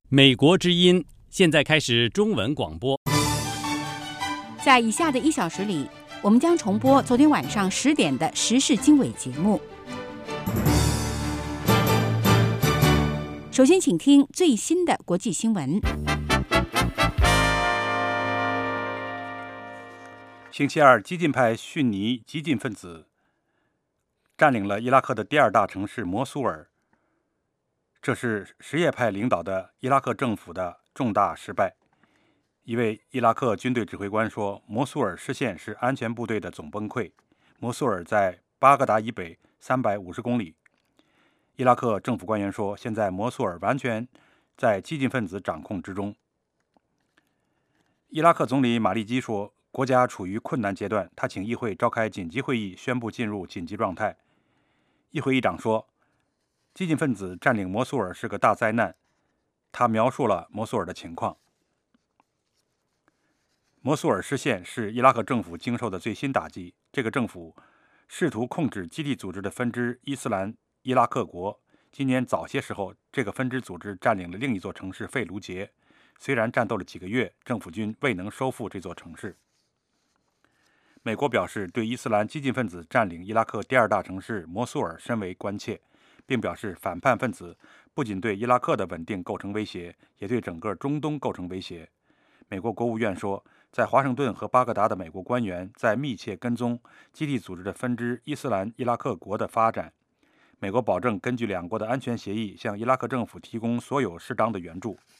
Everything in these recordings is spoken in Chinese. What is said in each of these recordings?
美国之音现在开始中文广播。 在以下的1小时里，我们将重播昨天晚上10点的时事经纬节目。首先，请听最新的国际新闻。 星期二，激进派逊尼激进分子占领了伊拉克的第二大城市摩苏尔，这是什叶派领导的伊拉克政府的重大失败。一位伊拉克军队指挥官说，摩苏尔失陷是安全部队的总崩溃。摩苏尔在巴格达以北350公里。伊拉克政府官员说，现在摩苏尔完全在激进分子掌控之中。伊拉克总理马利基说，国家处于困难阶段，他请议会召开紧急会议，宣布进入紧急状态。议会议长说，激进分子占领摩苏尔是个大灾难。他描述了摩苏尔的情况。摩苏尔失陷是伊拉克政府经受的最新打击。这个政府试图控制基地组织的分支伊斯兰伊拉克国。今年早些时候，这个分支组织占领了另一座城市费卢杰。虽然战斗了几个月，政府军未能收复这座城市。美国表示对伊斯兰激进分子占领伊拉克第二大城市摩苏尔深为关切，并表示反叛分子不仅对伊拉克的稳定构成威胁，也对整个中东构成威胁。美国国务院说，在华盛顿和巴格达的美国官员在密切跟踪基地组织的分支伊斯兰伊拉克国的发展。美国保证根据两国的安全协议向伊拉克政府提供所有适当的援助。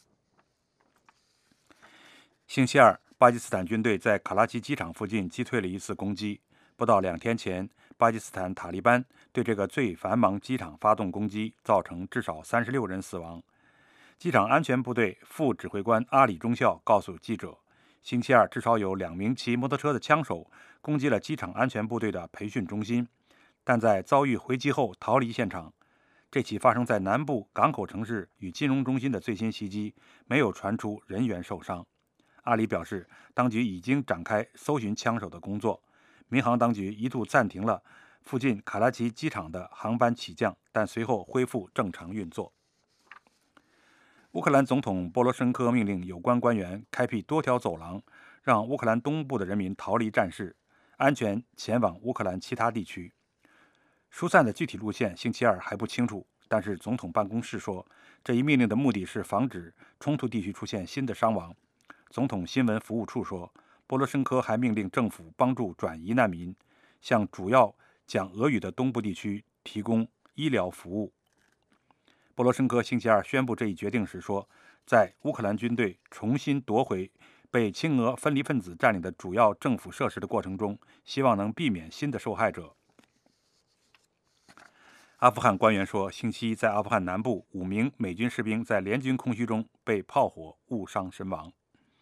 星期二，巴基斯坦军队在卡拉奇机场附近击退了一次攻击。不到2天前，巴基斯坦塔利班对这个最繁忙机场发动攻击，造成至少36人死亡。机场安全部队副指挥官阿里中校告诉记者，星期二至少有2名骑摩托车的枪手攻击了机场安全部队的培训中心，但在遭遇回击后逃离现场。这起发生在南部港口城市与金融中心的最新袭击没有传出人员受伤。阿里表示，当局已经展开搜寻枪手的工作。民航当局一度暂停了附近卡拉奇机场的航班起降，但随后恢复正常运作。乌克兰总统波罗申科命令有关官员开辟多条走廊，让乌克兰东部的人民逃离战事，安全前往乌克兰其他地区。疏散的具体路线星期二还不清楚，但是总统办公室说，这一命令的目的是防止冲突地区出现新的伤亡。总统新闻服务处说，波罗申科还命令政府帮助转移难民，向主要讲俄语的东部地区提供医疗服务。波罗申科星期二宣布这一决定时说，在乌克兰军队重新夺回被亲俄分离分子占领的主要政府设施的过程中，希望能避免新的受害者。阿富汗官员说，星期一在阿富汗南部5名美军士兵在联军空袭中被炮火误伤身亡。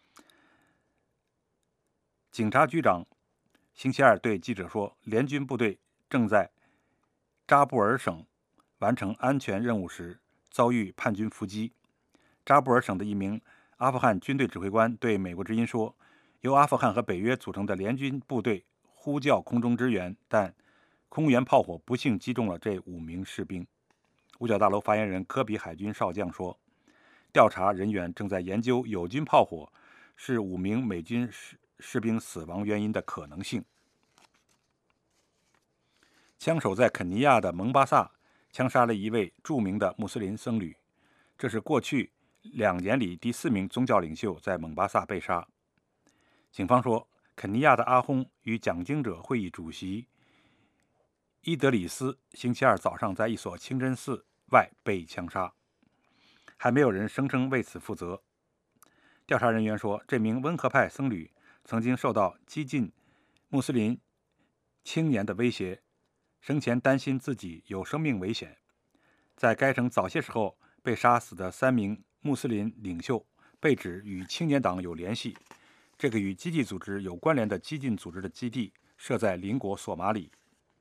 警察局长星期二对记者说，联军部队正在扎布尔省完成安全任务时遭遇叛军伏击。扎布尔省的一名阿富汗军队指挥官对美国之音说，由阿富汗和北约组成的联军部队呼叫空中支援，但空援炮火不幸击中了这5名士兵。五角大楼发言人科比海军少将说，调查人员正在研究友军炮火是5名美军士兵死亡原因的可能性。枪手在肯尼亚的蒙巴萨枪杀了一位著名的穆斯林僧侣，这是过去2年里第4名宗教领袖在蒙巴萨被杀。警方说，肯尼亚的阿訇与讲经者会议主席伊德里斯星期二早上在一所清真寺外被枪杀，还没有人声称为此负责。调查人员说，这名温和派僧侣曾经受到激进穆斯林青年的威胁，生前担心自己有生命危险。在该城早些时候被杀死的3名穆斯林领袖被指与青年党有联系，这个与基地组织有关联的激进组织的基地设在邻国索马里。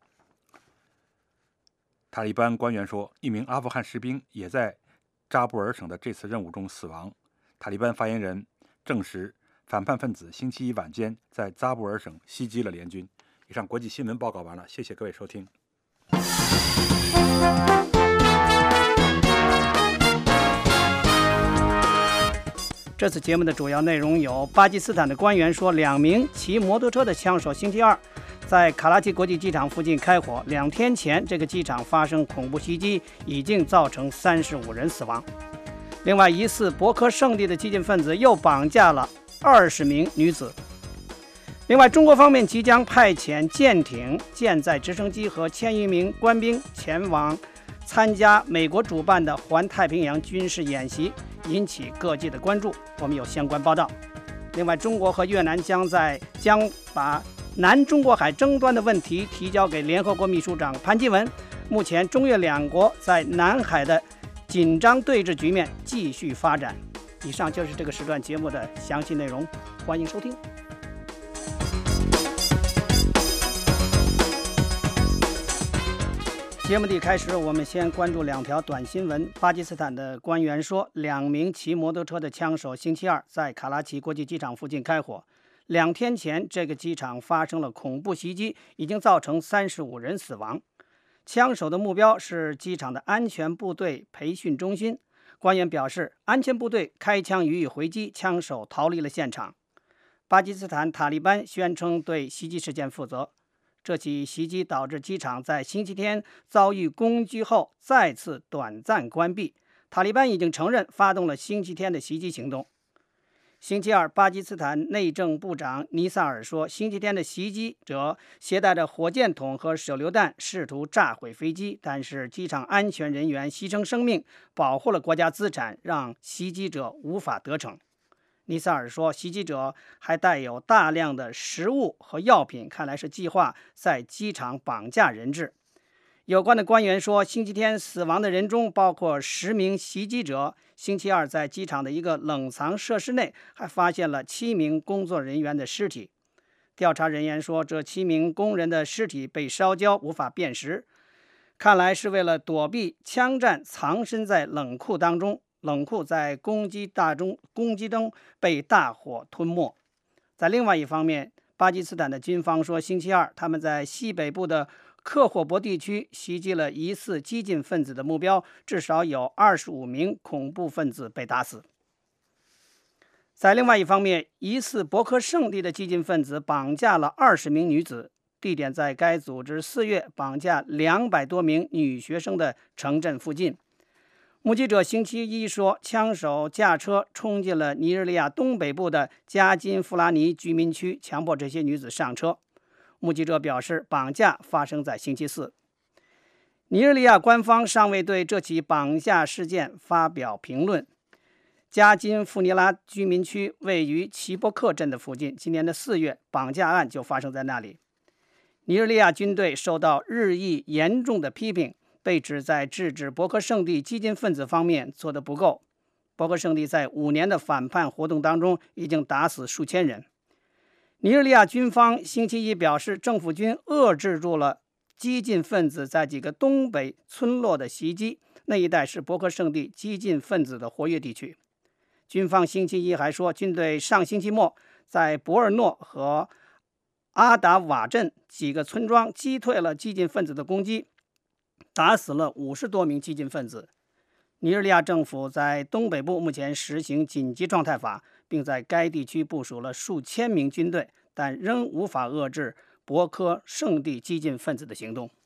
塔利班官员说，一名阿富汗士兵也在扎布尔省的这次任务中死亡。塔利班发言人证实，反叛分子星期一晚间在扎布尔省袭击了联军。以上国际新闻报告完了，谢谢各位收听。 这次节目的主要内容有：巴基斯坦的官员说，2名骑摩托车的枪手星期二在卡拉奇国际机场附近开火，2天前这个机场发生恐怖袭击，已经造成35人死亡。另外，疑似博科圣地的激进分子又绑架了20名女子。另外，中国方面即将派遣舰艇、舰载直升机和1000余名官兵前往参加美国主办的环太平洋军事演习，引起各界的关注。我们有相关报道。另外，中国和越南将把南中国海争端的问题提交给联合国秘书长潘基文。目前，中越2国在南海的紧张对峙局面继续发展。以上就是这个时段节目的详细内容，欢迎收听。节目的开始，我们先关注2条短新闻。巴基斯坦的官员说，2名骑摩托车的枪手星期二在卡拉奇国际机场附近开火。2天前，这个机场发生了恐怖袭击，已经造成35人死亡。枪手的目标是机场的安全部队培训中心。官员表示，安全部队开枪予以回击，枪手逃离了现场。巴基斯坦塔利班宣称对袭击事件负责。这起袭击导致机场在星期天遭遇攻击后再次短暂关闭。塔利班已经承认发动了星期天的袭击行动。星期二，巴基斯坦内政部长尼萨尔说，星期天的袭击者携带着火箭筒和手榴弹，试图炸毁飞机，但是机场安全人员牺牲生命，保护了国家资产，让袭击者无法得逞。尼萨尔说，袭击者还带有大量的食物和药品，看来是计划在机场绑架人质。有关的官员说，星期天死亡的人中包括10名袭击者。星期二，在机场的一个冷藏设施内还发现了7名工作人员的尸体。调查人员说，这7名工人的尸体被烧焦，无法辨识，看来是为了躲避枪战藏身在冷库当中。冷库在攻击中被大火吞没。在另外一方面，巴基斯坦的军方说，星期二他们在西北部的克霍伯地区袭击了疑似激进分子的目标，至少有25名恐怖分子被打死。在另外一方面，疑似博科圣地的激进分子绑架了20名女子，地点在该组织4月绑架200多名女学生的城镇附近。目击者星期一说，枪手驾车冲进了尼日利亚东北部的加金弗拉尼居民区，强迫这些女子上车。目击者表示，绑架发生在星期四。尼日利亚官方尚未对这起绑架事件发表评论。加金富尼拉居民区位于齐波克镇的附近，今年的4月，绑架案就发生在那里。尼日利亚军队受到日益严重的批评，被指在制止博科圣地激进分子方面做得不够。博科圣地在5年的反叛活动当中已经打死数千人。尼日利亚军方星期一表示，政府军遏制住了激进分子在几个东北村落的袭击，那一带是博科圣地激进分子的活跃地区。军方星期一还说，军队上星期末在博尔诺和阿达瓦镇几个村庄击退了激进分子的攻击，打死了50多名激进分子。尼日利亚政府在东北部目前实行紧急状态法，并在该地区部署了数千名军队，但仍无法遏制博科圣地激进分子的行动。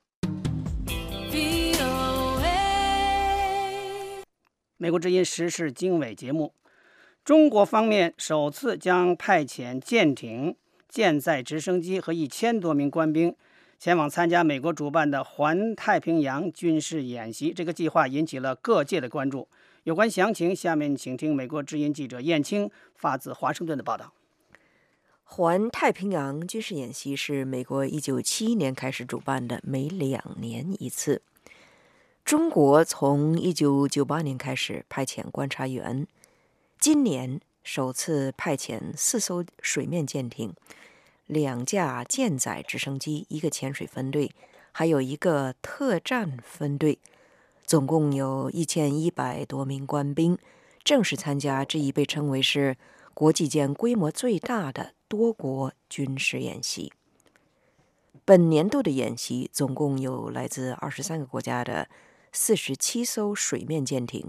美国之音时事经纬节目，中国方面首次将派遣舰艇、舰载直升机和1000多名官兵前往参加美国主办的环太平洋军事演习，这个计划引起了各界的关注。有关详情，下面请听美国之音记者燕青发自华盛顿的报道。 环太平洋军事演习是美国1971年开始主办的，每2年一次。中国从1998年开始派遣观察员，今年首次派遣4艘水面舰艇、2架舰载直升机、1个潜水分队，还有1个特战分队，总共有1100多名官兵正式参加这一被称为是国际间规模最大的多国军事演习。本年度的演习总共有来自23个国家的47艘水面舰艇、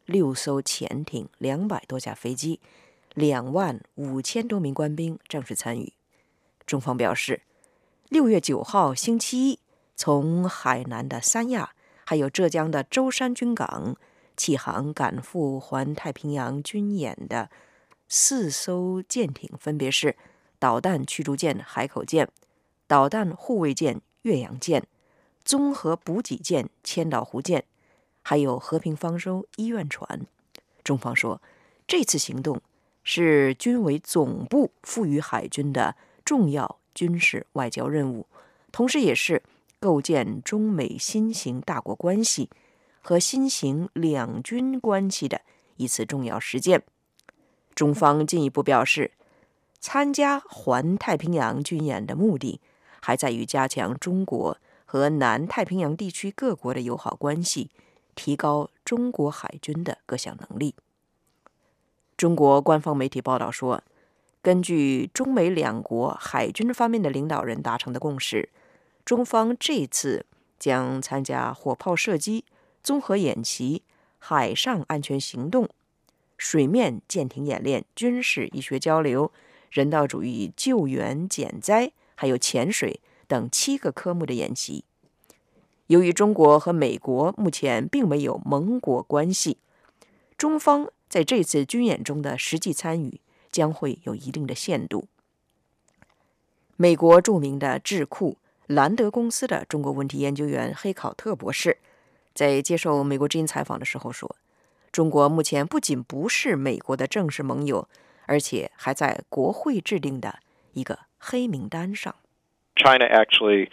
6艘潜艇、200多架飞机、25000多名官兵正式参与。中方表示，6月9号星期一，从海南的三亚还有浙江的舟山军港启航赶赴环太平洋军演的4艘舰艇，分别是导弹驱逐舰海口舰、导弹护卫舰岳阳舰、综合补给舰千岛湖舰，还有和平方舟医院船。中方说，这次行动是军委总部赋予海军的重要军事外交任务，同时也是构建中美新型大国关系和新型两军关系的一次重要实践。中方进一步表示，参加环太平洋军演的目的还在于加强中国和南太平洋地区各国的友好关系，提高中国海军的各项能力。中国官方媒体报道说，根据中美两国海军方面的领导人达成的共识，中方这次将参加火炮射击、综合演习、海上安全行动、水面舰艇演练、军事医学交流、人道主义救援减灾，还有潜水等7个科目的演习。由于中国和美国目前并没有盟国关系，中方在这次军演中的实际参与将会有一定的限度。美国著名的智库兰德公司的中国问题研究员黑考特博士在接受美国之音采访的时候说，中国目前不仅不是美国的正式盟友，而且还在国会制定的一个黑名单上。 China actually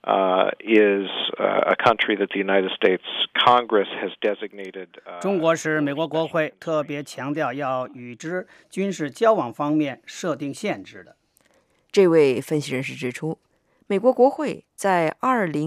is a country that the United States Congress has designated. 中国是美国国会特别强调要与之军事交往方面设定限制的。 这位分析人士指出，美国国会在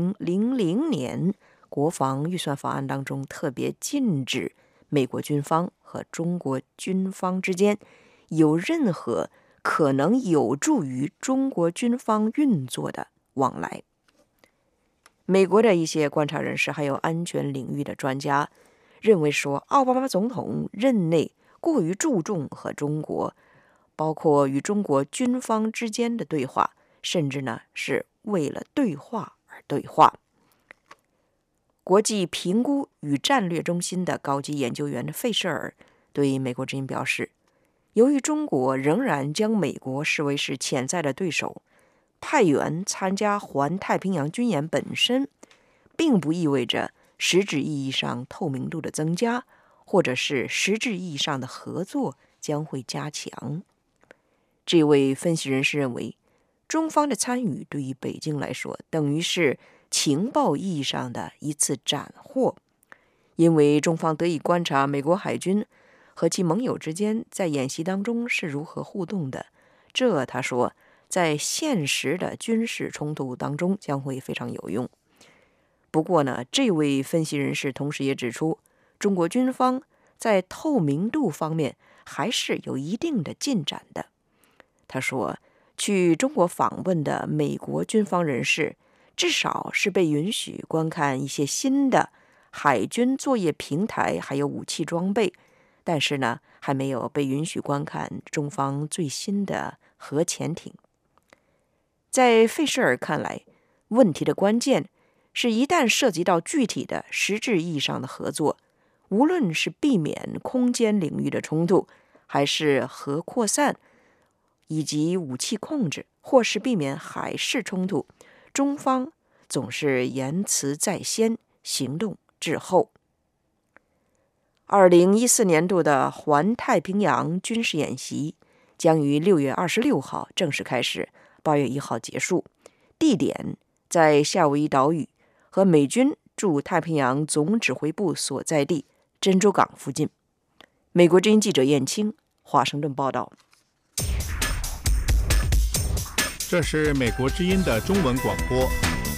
2000年国防预算法案当中特别禁止美国军方和中国军方之间有任何可能有助于中国军方运作的往来。美国的一些观察人士还有安全领域的专家认为说，奥巴马总统任内过于注重和中国，包括与中国军方之间的对话，甚至呢是为了对话而对话。国际评估与战略中心的高级研究员费舍尔对美国之音表示，由于中国仍然将美国视为是潜在的对手，派员参加环太平洋军演本身并不意味着实质意义上透明度的增加，或者是实质意义上的合作将会加强。这位分析人士认为，中方的参与对于北京来说等于是情报意义上的一次斩获，因为中方得以观察美国海军和其盟友之间在演习当中是如何互动的，这他说在现实的军事冲突当中将会非常有用。不过呢，这位分析人士同时也指出，中国军方在透明度方面还是有一定的进展的。他说，去中国访问的美国军方人士至少是被允许观看一些新的海军作业平台还有武器装备，但是呢，还没有被允许观看中方最新的核潜艇。在费舍尔看来，问题的关键是一旦涉及到具体的实质意义上的合作，无论是避免空间领域的冲突，还是核扩散以及武器控制，或是避免海事冲突，中方总是言辞在先，行动滞后。2014年度的环太平洋军事演习将于6月26号正式开始，8月1号结束，地点在夏威夷岛屿和美军驻太平洋总指挥部所在地珍珠港附近。美国之音记者燕青华盛顿报道。 这是美国之音的中文广播。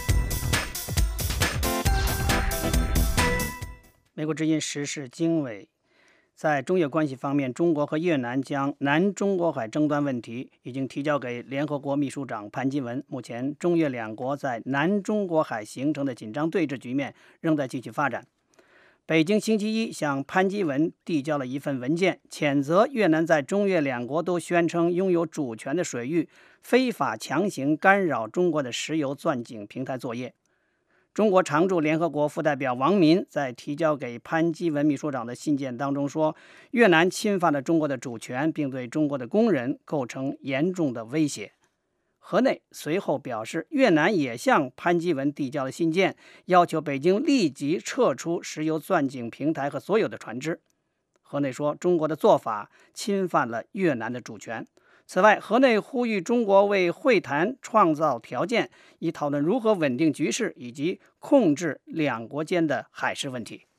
美国之音时事经纬，在中越关系方面，中国和越南将南中国海争端问题已经提交给联合国秘书长潘基文。目前，中越两国在南中国海形成的紧张对峙局面仍在继续发展。 北京星期一向潘基文递交了一份文件，谴责越南在中越两国都宣称拥有主权的水域非法强行干扰中国的石油钻井平台作业。中国常驻联合国副代表王民在提交给潘基文秘书长的信件当中说，越南侵犯了中国的主权，并对中国的工人构成严重的威胁。河内随后表示，越南也向潘基文递交了信件，要求北京立即撤出石油钻井平台和所有的船只。河内说，中国的做法侵犯了越南的主权。此外，河内呼吁中国为会谈创造条件，以讨论如何稳定局势以及控制两国间的海事问题。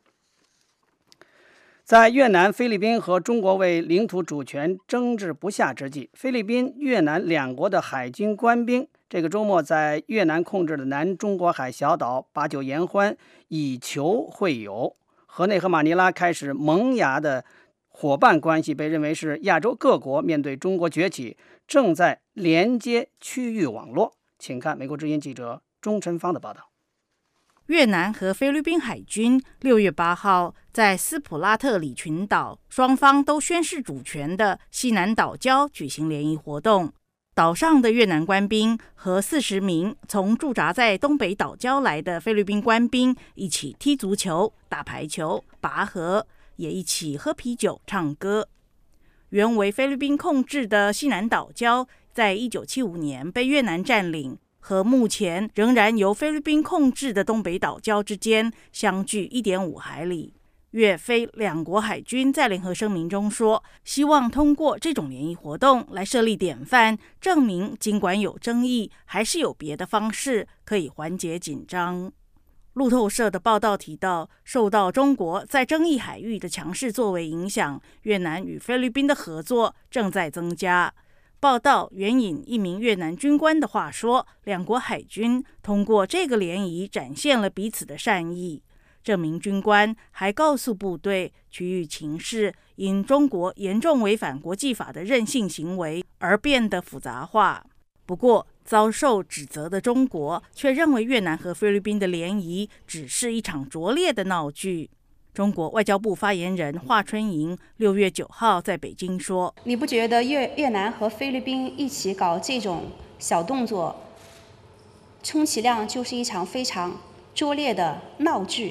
在越南、菲律宾和中国为领土主权争执不下之际，菲律宾、越南两国的海军官兵这个周末在越南控制的南中国海小岛把酒言欢，以球会友。河内和马尼拉开始萌芽的伙伴关系被认为是亚洲各国面对中国崛起正在连接区域网络。请看美国之音记者钟晨芳的报道。 越南和菲律宾海军6月8号在斯普拉特里群岛，双方都宣示主权的西南岛礁举行联谊活动。岛上的越南官兵和40名从驻扎在东北岛礁来的菲律宾官兵一起踢足球、打排球、拔河，也一起喝啤酒、唱歌。原为菲律宾控制的西南岛礁，在1975年被越南占领，和目前仍然由菲律宾控制的东北岛礁之间相距1.5海里。越菲两国海军在联合声明中说，希望通过这种联谊活动来设立典范，证明尽管有争议，还是有别的方式可以缓解紧张。路透社的报道提到，受到中国在争议海域的强势作为影响，越南与菲律宾的合作正在增加。报道援引一名越南军官的话说，两国海军通过这个联谊展现了彼此的善意。这名军官还告诉部队，区域情势因中国严重违反国际法的任性行为而变得复杂化。不过，遭受指责的中国却认为越南和菲律宾的联谊只是一场拙劣的闹剧。中国外交部发言人华春莹6月9号在北京说：“ 你不觉得越南和菲律宾一起搞这种小动作，充其量就是一场非常拙劣的闹剧？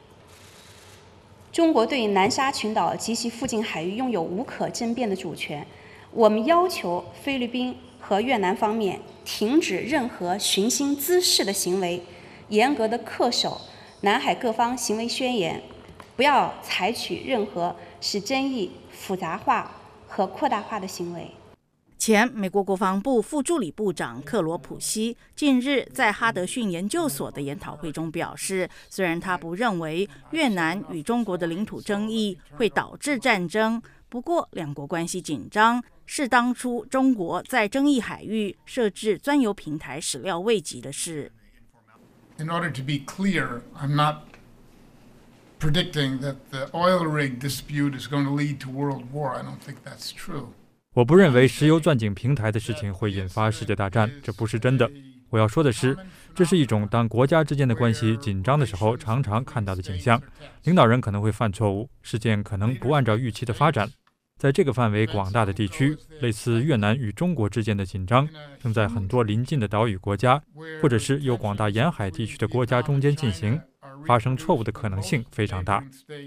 中国对南沙群岛及其附近海域拥有无可争辩的主权。我们要求菲律宾和越南方面停止任何寻衅滋事的行为，严格的恪守南海各方行为宣言，不要采取任何使争议复杂化和扩大化的行为。” 前美国国防部副助理部长克罗普西近日在哈德逊研究所的研讨会中表示，虽然他不认为越南与中国的领土争议会导致战争，不过两国关系紧张是当初中国在争议海域设置钻油平台始料未及的事。 In order to be clear, I'm not predicting that the oil rig dispute is going to lead to world war. I don't think that's true. 我不认为石油钻井平台的事情会引发世界大战，这不是真的。我要说的是，这是一种当国家之间的关系紧张的时候常常看到的景象。领导人可能会犯错误，事件可能不按照预期的发展。在这个范围广大的地区，类似越南与中国之间的紧张正在很多邻近的岛屿国家，或者是有广大沿海地区的国家中间进行，发生错误的可能性非常大。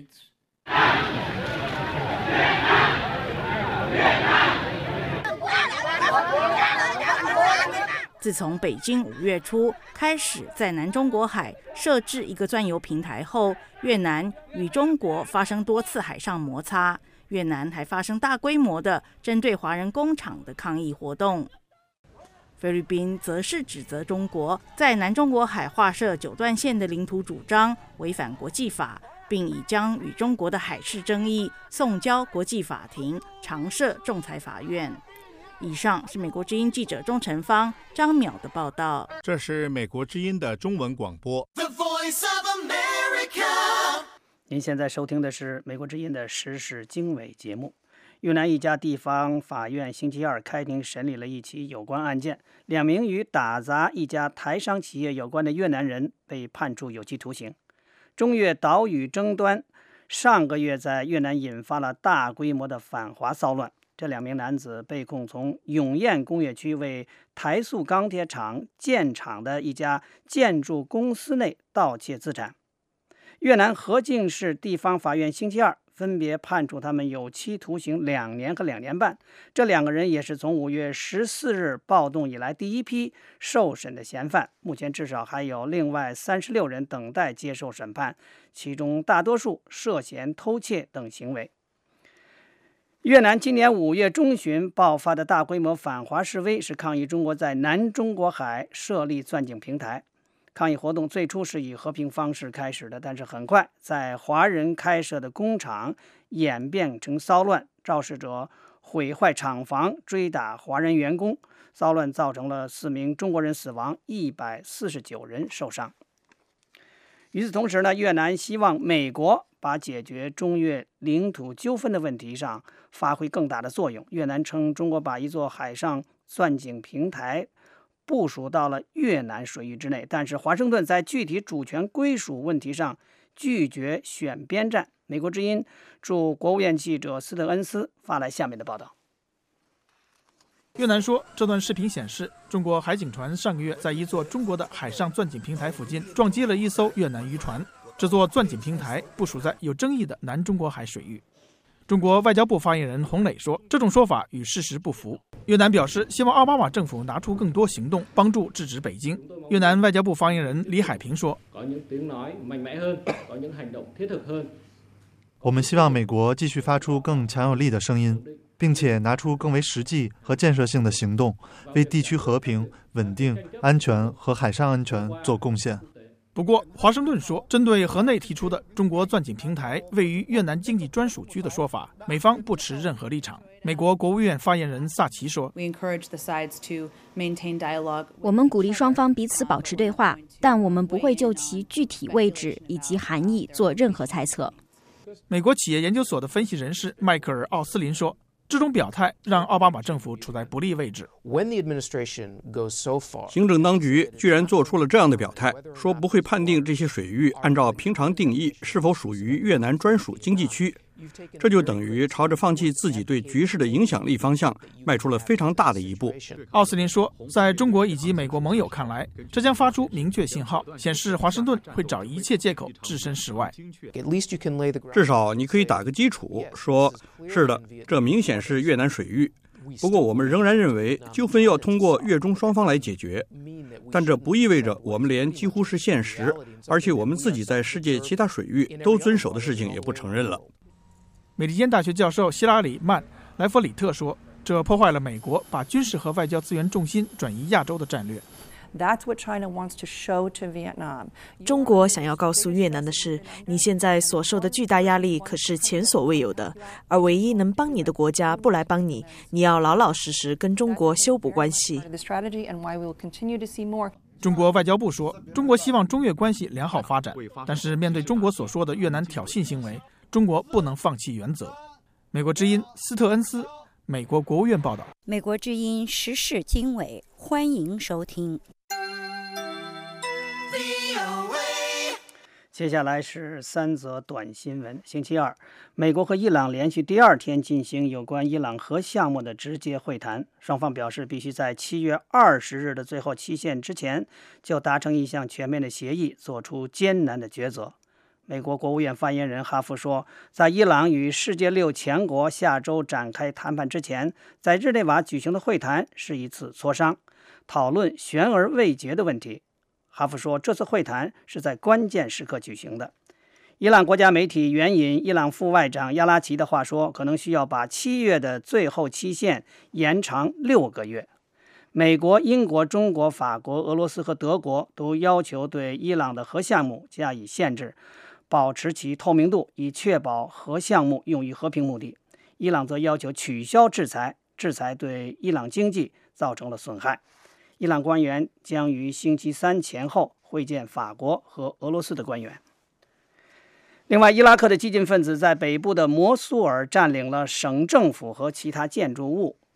自从北京5月初开始在南中国海设置一个钻油平台后，越南与中国发生多次海上摩擦，越南还发生大规模的针对华人工厂的抗议活动。菲律宾则是指责中国在南中国海划设9段线的领土主张违反国际法，并已将与中国的海事争议送交国际法庭、常设仲裁法院。以上是美国之音记者钟晨芳、张淼的报道。 这是美国之音的中文广播。 您现在收听的是美国之音的时事经纬节目。越南一家地方法院星期二开庭审理了一起有关案件，2名与打砸一家台商企业有关的越南人被判处有期徒刑。 中越岛屿争端上个月在越南引发了大规模的反华骚乱。这2名男子被控从永燕工业区为台塑钢铁厂建厂的一家建筑公司内盗窃资产。越南河静市地方法院星期二分别判处他们有期徒刑2年和2年半。这2个人也是从5月14日暴动以来第一批受审的嫌犯。目前至少还有另外36人等待接受审判，其中大多数涉嫌偷窃等行为。越南今年5月中旬爆发的大规模反华示威是抗议中国在南中国海设立钻井平台。抗议活动最初是以和平方式开始的，但是很快在华人开设的工厂演变成骚乱，肇事者毁坏厂房，追打华人员工。骚乱造成了4名中国人死亡，149人受伤。与此同时呢，越南希望美国把解决中越领土纠纷的问题上发挥更大的作用。越南称中国把一座海上钻井平台部署到了越南水域之内，但是华盛顿在具体主权归属问题上拒绝选边站。美国之音驻国务院记者斯特恩斯发来下面的报道。 越南说，这段视频显示，中国海警船上个月在一座中国的海上钻井平台附近撞击了一艘越南渔船。这座钻井平台部署在有争议的南中国海水域。中国外交部发言人洪磊说，这种说法与事实不符。越南表示希望奥巴马政府拿出更多行动，帮助制止北京。越南外交部发言人李海平说， 我们希望美国继续发出更强有力的声音，并且拿出更为实际和建设性的行动，为地区和平、稳定、安全和海上安全做贡献。 不过，华盛顿说，针对河内提出的中国钻井平台位于越南经济专属区的说法，美方不持任何立场。美国国务院发言人萨奇说， 我们鼓励双方彼此保持对话，但我们不会就其具体位置以及含义做任何猜测。 美国企业研究所的分析人士迈克尔·奥斯林说，这种表态让奥巴马政府处在不利位置。 行政当局居然做出了这样的表态，说不会判定这些水域按照平常定义是否属于越南专属经济区，这就等于朝着放弃自己对局势的影响力方向迈出了非常大的一步。 奥斯林说，在中国以及美国盟友看来，这将发出明确信号，显示华盛顿会找一切借口置身事外。 至少你可以打个基础，说是的，这明显是越南水域，不过我们仍然认为纠纷要通过越中双方来解决，但这不意味着我们连几乎是现实，而且我们自己在世界其他水域都遵守的事情也不承认了。 美利坚大学教授希拉里·曼·莱弗里特说，这破坏了美国把军事和外交资源重心转移亚洲的战略。 中国想要告诉越南的是，你现在所受的巨大压力可是前所未有的，而唯一能帮你的国家不来帮你，你要老老实实跟中国修补关系。 中国外交部说，中国希望中越关系良好发展，但是面对中国所说的越南挑衅行为，中国不能放弃原则。美国之音斯特恩斯，美国国务院报道。 美国之音时事经纬，欢迎收听。 接下来是3则短新闻。星期二，美国和伊朗连续第2天进行有关伊朗核项目的直接会谈，双方表示必须在7月20日的最后期限之前就达成一项全面的协议，做出艰难的抉择。美国国务院发言人哈夫说，在伊朗与世界6强国下周展开谈判之前，在日内瓦举行的会谈是一次磋商，讨论悬而未决的问题。哈夫说，这次会谈是在关键时刻举行的。伊朗国家媒体援引伊朗副外长亚拉奇的话说，可能需要把7月的最后期限延长6个月。美国、英国、中国、法国、俄罗斯和德国都要求对伊朗的核项目加以限制，保持其透明度，以确保核项目用于和平目的。伊朗则要求取消制裁，制裁对伊朗经济造成了损害。伊朗官员将于星期3前后会见法国和俄罗斯的官员。另外，伊拉克的激进分子在北部的摩苏尔占领了省政府和其他建筑物。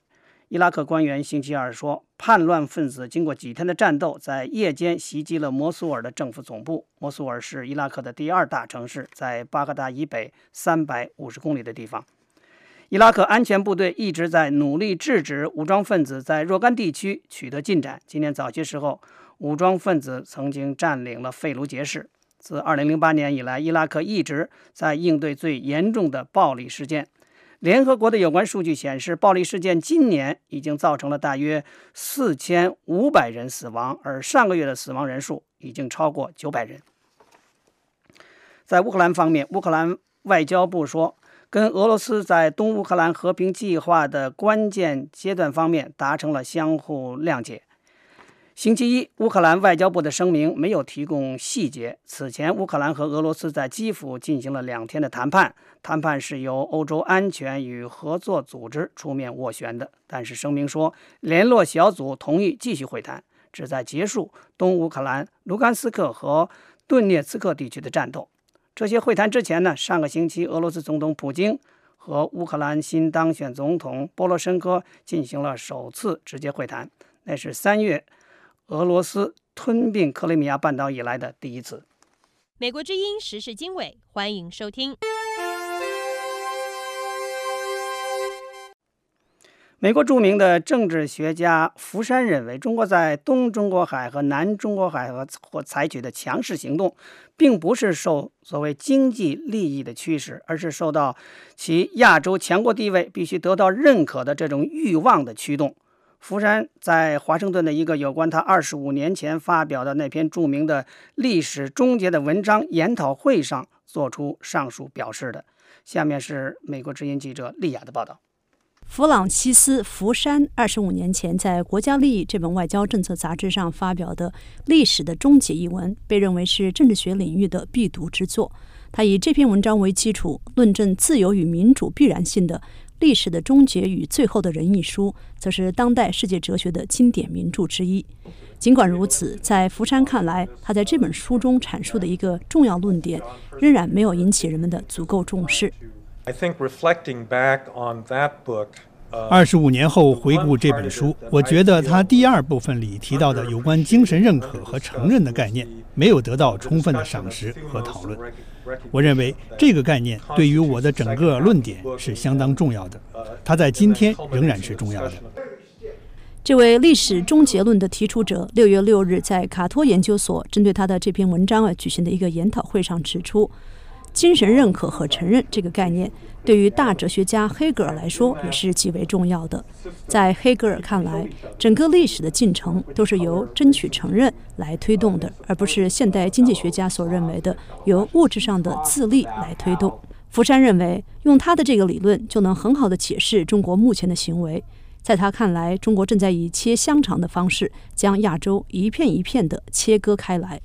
伊拉克官员星期二说，叛乱分子经过几天的战斗，在夜间袭击了摩苏尔的政府总部。摩苏尔是伊拉克的第2大城市，在巴格达以北350公里的地方。伊拉克安全部队一直在努力制止武装分子在若干地区取得进展。今年早些时候，武装分子曾经占领了费卢杰市。自2008年以来，伊拉克一直在应对最严重的暴力事件。联合国的有关数据显示，暴力事件今年已经造成了大约4500人死亡，而上个月的死亡人数已经超过900人。在乌克兰方面，乌克兰外交部说，跟俄罗斯在东乌克兰和平计划的关键阶段方面达成了相互谅解。星期一，乌克兰外交部的声明没有提供细节。此前，乌克兰和俄罗斯在基辅进行了2天的谈判，谈判是由欧洲安全与合作组织出面斡旋的。但是声明说，联络小组同意继续会谈，旨在结束东乌克兰、卢甘斯克和顿涅茨克地区的战斗。这些会谈之前呢，上个星期俄罗斯总统普京和乌克兰新当选总统波罗申科进行了首次直接会谈，那是3月俄罗斯吞并克里米亚半岛以来的第一次。 美国之音时事经纬，欢迎收听。 美国著名的政治学家福山认为，中国在东中国海和南中国海或采取的强势行动，并不是受所谓经济利益的驱使，而是受到其亚洲强国地位必须得到认可的这种欲望的驱动。福山在华盛顿的一个有关他25年前发表的那篇著名的历史终结的文章研讨会上做出上述表示的。下面是美国之音记者丽雅的报道。 弗朗西斯·福山25年前在《国家利益》这本外交政策杂志上发表的《历史的终结》一文，被认为是政治学领域的必读之作。他以这篇文章为基础，论证自由与民主必然性的《历史的终结与最后的人》一书，则是当代世界哲学的经典名著之一。尽管如此，在福山看来，他在这本书中阐述的一个重要论点，仍然没有引起人们的足够重视。 25年后回顾这本书，我觉得他第2部分里提到的有关精神认可和承认的概念没有得到充分的赏识和讨论。我认为这个概念对于我的整个论点是相当重要的，它在今天仍然是重要的。 这位历史终结论的提出者6月6日在卡托研究所针对他的这篇文章举行的一个研讨会上指出，精神认可和承认这个概念对于大哲学家黑格尔来说也是极为重要的。在黑格尔看来，整个历史的进程都是由争取承认来推动的，而不是现代经济学家所认为的由物质上的自立来推动。福山认为，用他的这个理论就能很好地解释中国目前的行为。在他看来，中国正在以切香肠的方式将亚洲一片一片地切割开来。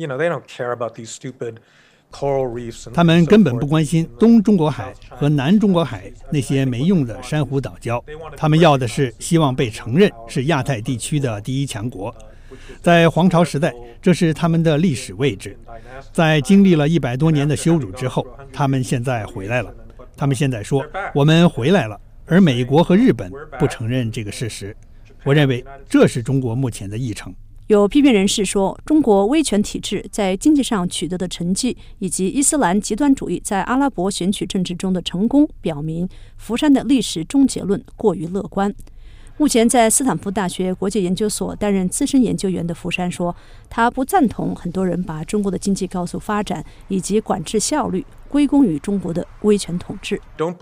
他们根本不关心东中国海和南中国海那些没用的珊瑚岛礁，他们要的是希望被承认是亚太地区的第一强国。在皇朝时代，这是他们的历史位置。在经历了100多年的羞辱之后，他们现在回来了。他们现在说我们回来了，而美国和日本不承认这个事实。我认为这是中国目前的议程。 有批评人士说，中国威权体制在经济上取得的成绩，以及伊斯兰极端主义在阿拉伯选举政治中的成功，表明福山的历史终结论过于乐观。目前在斯坦福大学国际研究所担任资深研究员的福山说，他不赞同很多人把中国的经济高速发展以及管制效率归功于中国的威权统治。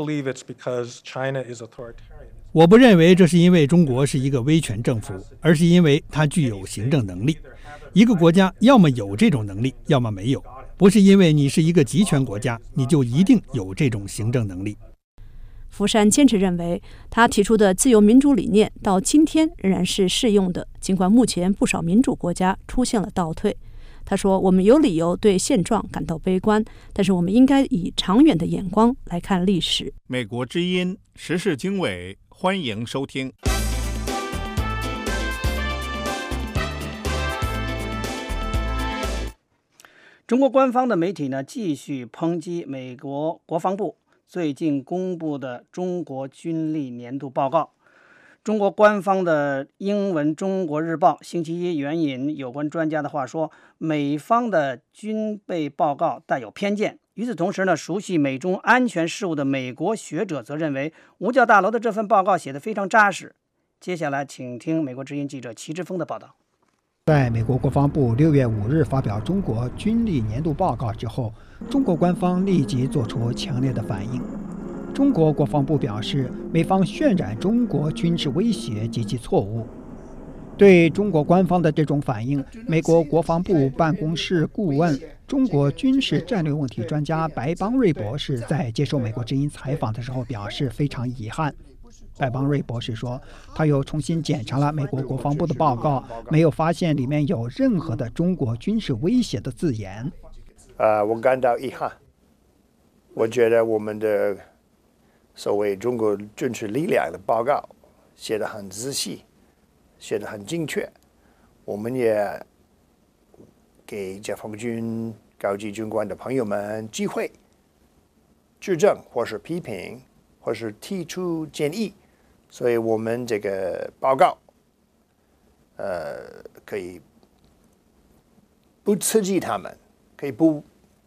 我不认为这是因为中国是一个威权政府，而是因为它具有行政能力。一个国家要么有这种能力，要么没有。不是因为你是一个集权国家，你就一定有这种行政能力。 福山坚持认为，他提出的自由民主理念到今天仍然是适用的，尽管目前不少民主国家出现了倒退。他说，我们有理由对现状感到悲观，但是我们应该以长远的眼光来看历史。 美国之音时事经纬，欢迎收听。 中国官方的媒体呢，继续抨击美国国防部最近公布的中国军力年度报告。 中国官方的英文《中国日报》星期一援引有关专家的话说，美方的军备报告带有偏见。与此同时呢，熟悉美中安全事务的美国学者则认为，五角大楼的这份报告写得非常扎实。接下来，请听美国之音记者齐志峰的报道。 在美国国防部6月5日发表中国军力年度报告之后，中国官方立即做出强烈的反应。中国国防部表示，美方渲染中国军事威胁极其错误。对中国官方的这种反应，美国国防部办公室顾问、中国军事战略问题专家白邦瑞博士在接受美国之音采访的时候表示非常遗憾。白邦瑞博士说，他又重新检查了美国国防部的报告，没有发现里面有任何的中国军事威胁的字眼。 我感到遗憾。我觉得我们的所谓中国军事力量的报告写得很仔细，写得很精确。我们也给解放军高级军官的朋友们机会指正或是批评或是提出建议，所以我们这个报告可以不刺激他们，可以不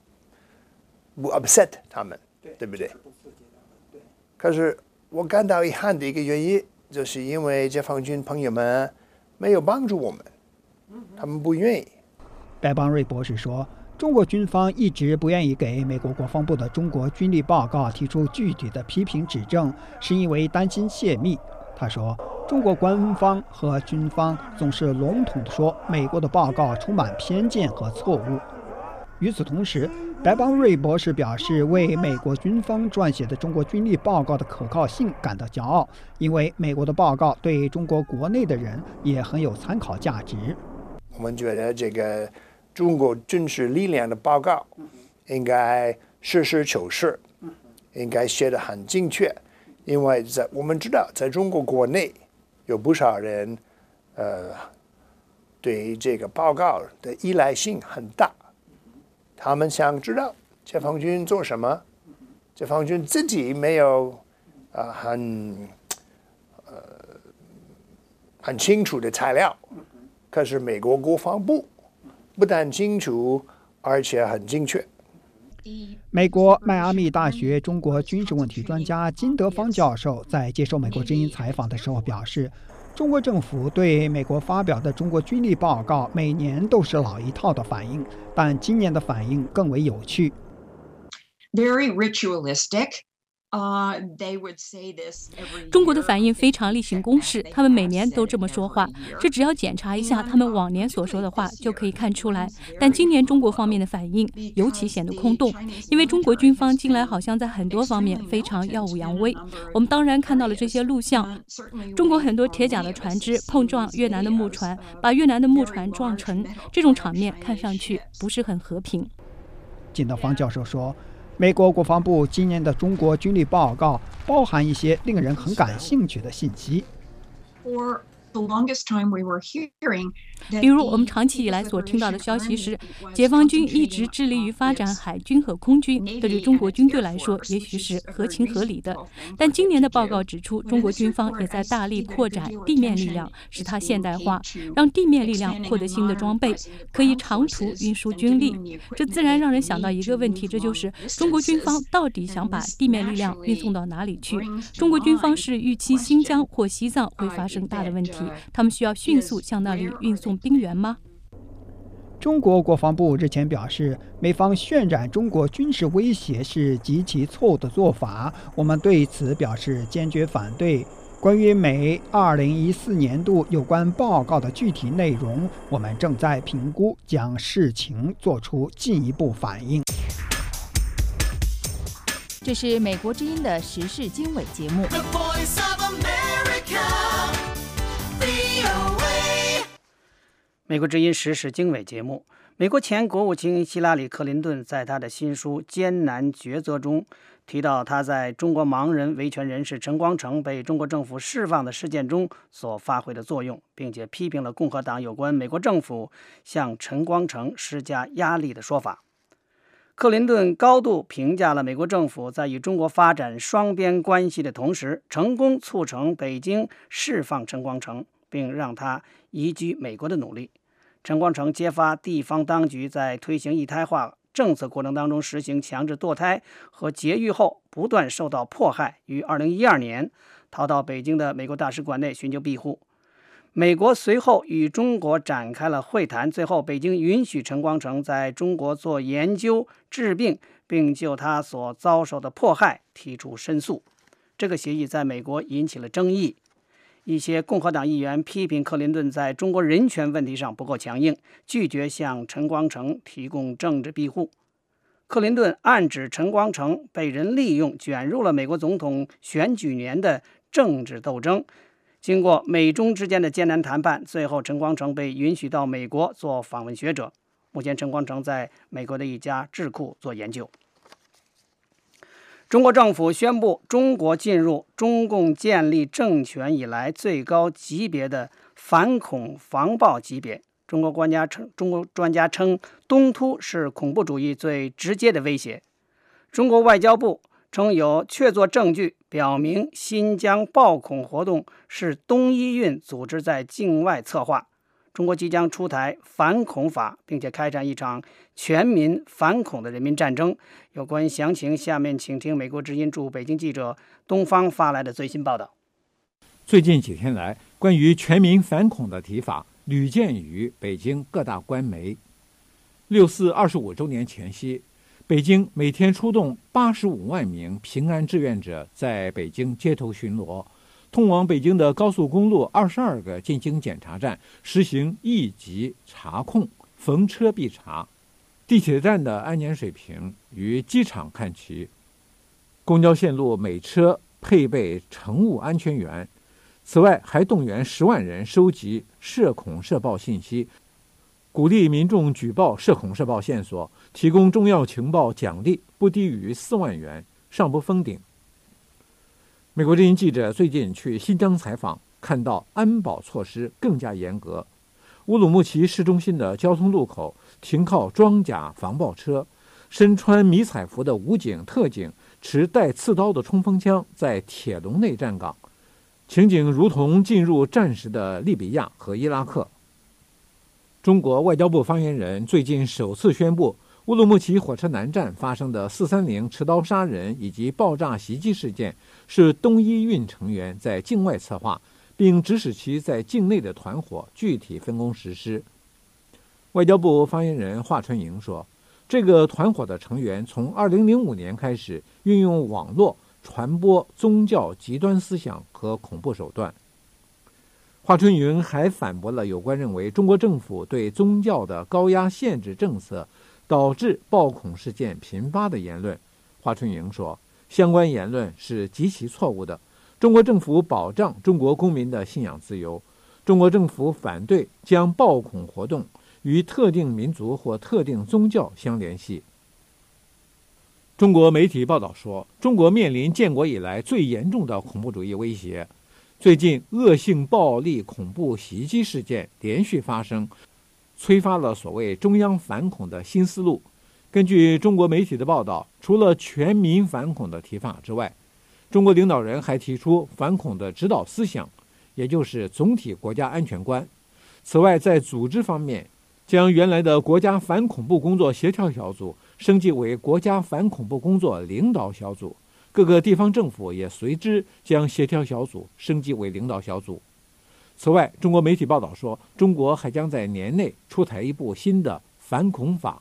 upset 他们，对不对？可是我感到遗憾的一个原因，就是因为解放军朋友们没有帮助我们，他们不愿意。 白邦瑞博士说，中国军方一直不愿意给美国国防部的中国军力报告提出具体的批评指正，是因为担心泄密。他说，中国官方和军方总是笼统地说美国的报告充满偏见和错误。与此同时，白邦瑞博士表示，为美国军方撰写的中国军力报告的可靠性感到骄傲，因为美国的报告对中国国内的人也很有参考价值。 我们觉得这个中国军事力量的报告应该实事求是，应该写得很精确，因为我们知道在中国国内有不少人对这个报告的依赖性很大，他们想知道解放军做什么，解放军自己没有很清楚的材料，可是美国国防部不但清楚，而且很精确。 美国迈阿密大学中国军事问题专家金德芳教授在接受美国之音采访的时候表示，中国政府对美国发表的中国军力报告每年都是老一套的反应，但今年的反应更为有趣。 Very ritualistic. 中国的反应非常例行公事，他们每年都这么说话，这只要检查一下他们往年所说的话就可以看出来。但今年中国方面的反应尤其显得空洞，因为中国军方近来好像在很多方面非常耀武扬威。我们当然看到了这些录像，中国很多铁甲的船只碰撞越南的木船，把越南的木船撞沉，这种场面看上去不是很和平。 金德芳教授说，美国国防部今年的中国军力报告包含一些令人很感兴趣的信息。 比如我们长期以来所听到的消息是，解放军一直致力于发展海军和空军，这对中国军队来说也许是合情合理的。但今年的报告指出，中国军方也在大力扩展地面力量，使它现代化，让地面力量获得新的装备，可以长途运输军力。这自然让人想到一个问题，这就是中国军方到底想把地面力量运送到哪里去？中国军方是预期新疆或西藏会发生大的问题，他们需要迅速向那里运送兵员吗？ 中国国防部日前表示，美方渲染中国军事威胁是极其错误的做法，我们对此表示坚决反对。关于美2014年度有关报告的具体内容，我们正在评估，将事情做出进一步反应。 这是美国之音的时事经纬节目。 美国之音时事经纬节目，美国前国务卿希拉里·克林顿在他的新书《艰难抉择》中提到，他在中国盲人维权人士陈光诚被中国政府释放的事件中所发挥的作用，并且批评了共和党有关美国政府向陈光诚施加压力的说法。 克林顿高度评价了美国政府在与中国发展双边关系的同时，成功促成北京释放陈光诚，并让他移居美国的努力。陈光诚揭发地方当局在推行一胎化政策过程当中实行强制堕胎和节育后，不断受到迫害，于2012年逃到北京的美国大使馆内寻求庇护。美国随后与中国展开了会谈，最后北京允许陈光诚在中国做研究治病，并就他所遭受的迫害提出申诉。这个协议在美国引起了争议，一些共和党议员批评克林顿在中国人权问题上不够强硬，拒绝向陈光诚提供政治庇护。克林顿暗指陈光诚被人利用，卷入了美国总统选举年的政治斗争。经过美中之间的艰难谈判，最后陈光诚被允许到美国做访问学者。目前陈光诚在美国的一家智库做研究。中国政府宣布，中国进入中共建立政权以来最高级别的反恐防暴级别。中国专家称，东突是恐怖主义最直接的威胁。中国外交部称有确凿证据表明新疆暴恐活动是东伊运组织在境外策划。中国即将出台反恐法，并且开展一场全民反恐的人民战争。有关详情，下面请听美国之音驻北京记者东方发来的最新报道。 最近几天来，关于全民反恐的提法屡见于北京各大官媒。6·4 25周年前夕，北京每天出动85万名平安志愿者在北京街头巡逻，通往北京的高速公路22个进京检查站实行一级查控，逢车必查。地铁站的安检水平与机场看齐。公交线路每车配备乘务安全员。此外，还动员10万人收集涉恐涉暴信息，鼓励民众举报涉恐涉暴线索，提供重要情报奖励不低于4万元，上不封顶。美国之音记者最近去新疆采访，看到安保措施更加严格。乌鲁木齐市中心的交通路口停靠装甲防暴车，身穿迷彩服的武警、特警持带刺刀的冲锋枪在铁笼内站岗，情景如同进入战时的利比亚和伊拉克。中国外交部发言人最近首次宣布，乌鲁木齐火车南站发生的430持刀杀人以及爆炸袭击事件是东伊运成员在境外策划，并指使其在境内的团伙具体分工实施。外交部发言人华春莹说，这个团伙的成员从2005年开始运用网络传播宗教极端思想和恐怖手段。华春莹还反驳了有关认为中国政府对宗教的高压限制政策导致暴恐事件频发的言论。华春莹说，相关言论是极其错误的。中国政府保障中国公民的信仰自由，中国政府反对将暴恐活动与特定民族或特定宗教相联系。中国媒体报道说，中国面临建国以来最严重的恐怖主义威胁。最近恶性暴力恐怖袭击事件连续发生，催发了所谓中央反恐的新思路。根据中国媒体的报道，除了全民反恐的提法之外，中国领导人还提出反恐的指导思想，也就是总体国家安全观。此外，在组织方面，将原来的国家反恐怖工作协调小组升级为国家反恐怖工作领导小组，各个地方政府也随之将协调小组升级为领导小组。此外，中国媒体报道说，中国还将在年内出台一部新的反恐法。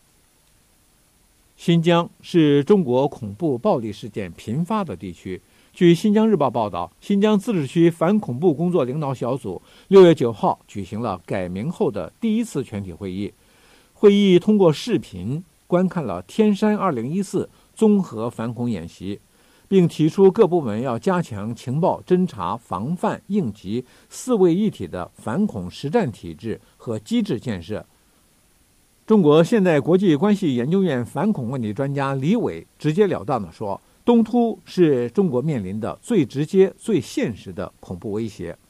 新疆是中国恐怖暴力事件频发的地区。据《新疆日报》报道，新疆自治区反恐怖工作领导小组6月9号举行了改名后的第一次全体会议。会议通过视频观看了天山2014综合反恐演习，并提出各部门要加强情报侦查、防范、应急4位一体的反恐实战体制和机制建设。中国现代国际关系研究院反恐问题专家李伟直截了当地说，东突是中国面临的最直接、最现实的恐怖威胁。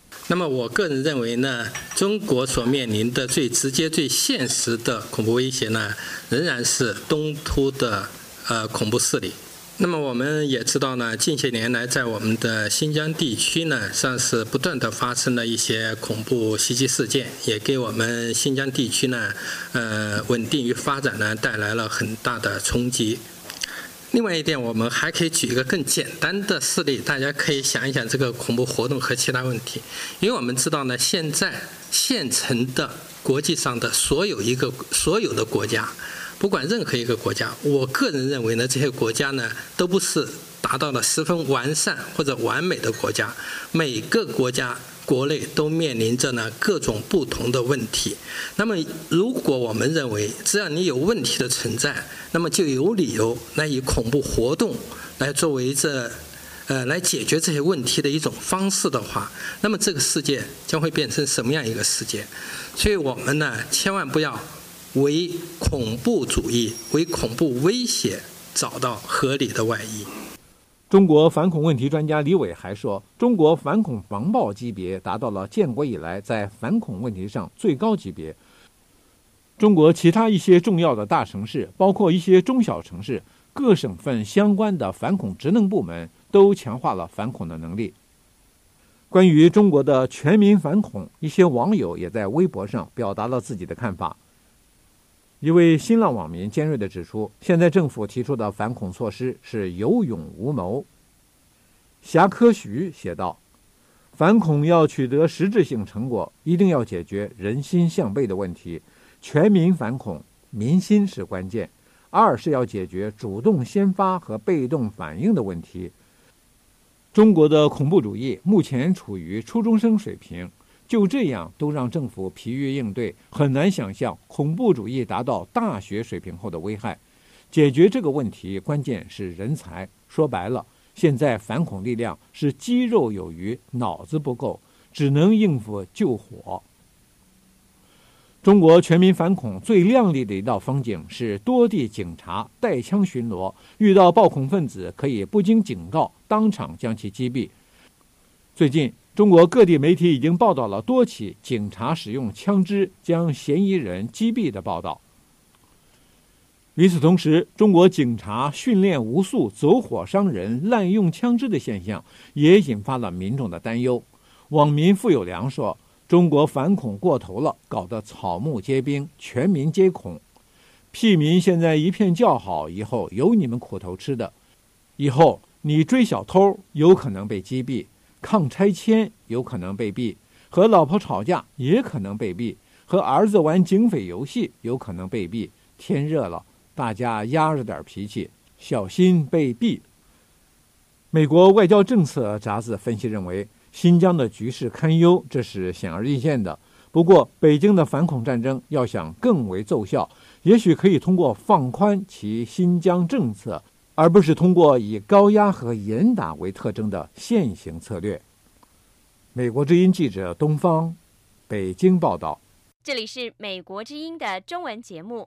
那么我个人认为呢，中国所面临的最直接、最现实的恐怖威胁呢，仍然是东突的恐怖势力。那么我们也知道呢，近些年来在我们的新疆地区呢，实际上是不断的发生了一些恐怖袭击事件，也给我们新疆地区呢，稳定与发展呢带来了很大的冲击。另外一点，我们还可以举一个更简单的事例，大家可以想一想这个恐怖活动和其他问题。因为我们知道呢，现在现成的国际上的所有的国家，不管任何一个国家，我个人认为呢，这些国家呢都不是达到了十分完善或者完美的国家，每个国家国内都面临着呢各种不同的问题。那么如果我们认为只要你有问题的存在，那么就有理由来以恐怖活动来作为来解决这些问题的一种方式的话，那么这个世界将会变成什么样一个世界？所以我们呢千万不要为恐怖主义、为恐怖威胁找到合理的外衣。 中国反恐问题专家李伟还说，中国反恐防暴级别达到了建国以来在反恐问题上最高级别。中国其他一些重要的大城市，包括一些中小城市，各省份相关的反恐职能部门都强化了反恐的能力。关于中国的全民反恐，一些网友也在微博上表达了自己的看法。一位新浪网民尖锐地指出，现在政府提出的反恐措施是有勇无谋。侠科徐写道，反恐要取得实质性成果，一定要解决人心向背的问题，全民反恐，民心是关键。二是要解决主动先发和被动反应的问题。中国的恐怖主义目前处于初中生水平，就这样都让政府疲于应对，很难想象恐怖主义达到大学水平后的危害。解决这个问题，关键是人才。说白了，现在反恐力量是肌肉有余，脑子不够，只能应付救火。中国全民反恐最亮丽的一道风景是多地警察带枪巡逻，遇到暴恐分子可以不经警告当场将其击毙。最近中国各地媒体已经报道了多起警察使用枪支将嫌疑人击毙的报道。与此同时，中国警察训练无素、走火伤人、滥用枪支的现象也引发了民众的担忧。网民傅有良说，中国反恐过头了，搞得草木皆兵，全民皆恐。屁民现在一片叫好，以后有你们苦头吃的。以后你追小偷有可能被击毙，抗拆迁有可能被毙，和老婆吵架也可能被毙，和儿子玩警匪游戏有可能被毙。天热了，大家压着点脾气，小心被毙。美国外交政策杂志分析认为，新疆的局势堪忧，这是显而易见的。不过，北京的反恐战争要想更为奏效，也许可以通过放宽其新疆政策，而不是通过以高压和严打为特征的现行策略。美国之音记者东方，北京报道。 这里是美国之音的中文节目。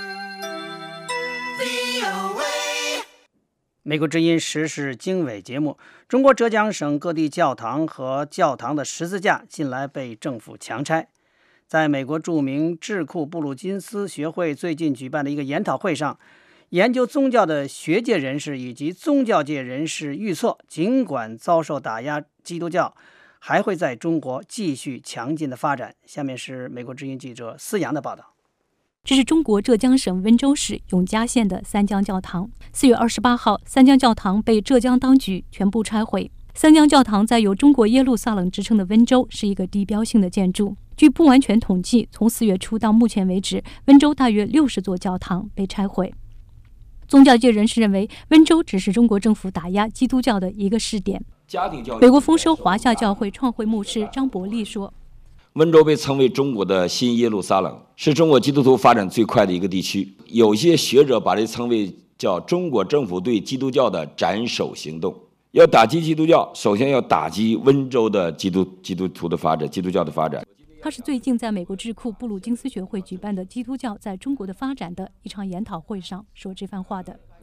美国之音时事经纬节目，中国浙江省各地教堂和教堂的十字架近来被政府强拆。在美国著名智库布鲁金斯学会最近举办的一个研讨会上，研究宗教的学界人士以及宗教界人士预测，尽管遭受打压，基督教还会在中国继续强劲的发展。下面是美国之音记者思阳的报道。 这是中国浙江省温州市永嘉县的三江教堂。4月28号，三江教堂被浙江当局全部拆毁。三江教堂在有中国耶路撒冷之称的温州是一个地标性的建筑。据不完全统计，从4月初到目前为止，温州大约60座教堂被拆毁。宗教界人士认为，温州只是中国政府打压基督教的一个试点。美国丰收华夏教会创会牧师张伯利说， 温州被称为中国的新耶路撒冷，是中国基督徒发展最快的一个地区。有些学者把这称为叫中国政府对基督教的斩首行动。要打击基督教，首先要打击温州的基督徒的发展，基督教的发展。 他是最近在美国智库布鲁金斯学会举办的基督教在中国的发展的一场研讨会上说这番话的。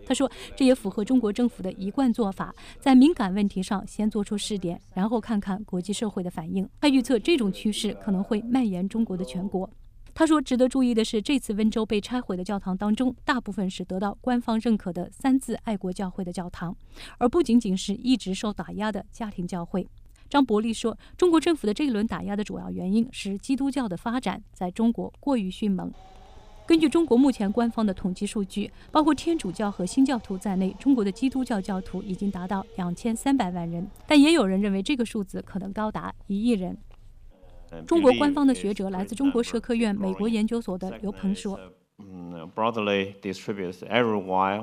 他说，这也符合中国政府的一贯做法，在敏感问题上先做出试点，然后看看国际社会的反应。他预测这种趋势可能会蔓延中国的全国。他说，值得注意的是，这次温州被拆毁的教堂当中，大部分是得到官方认可的三自爱国教会的教堂，而不仅仅是一直受打压的家庭教会。张伯利说，中国政府的这一轮打压的主要原因是基督教的发展在中国过于迅猛。根据中国目前官方的统计数据，包括天主教和新教徒在内，中国的基督教教徒已经达到2300万人，但也有人认为这个数字可能高达1亿人。中国官方的学者来自中国社科院美国研究所的刘鹏说 broadly distributed everywhere,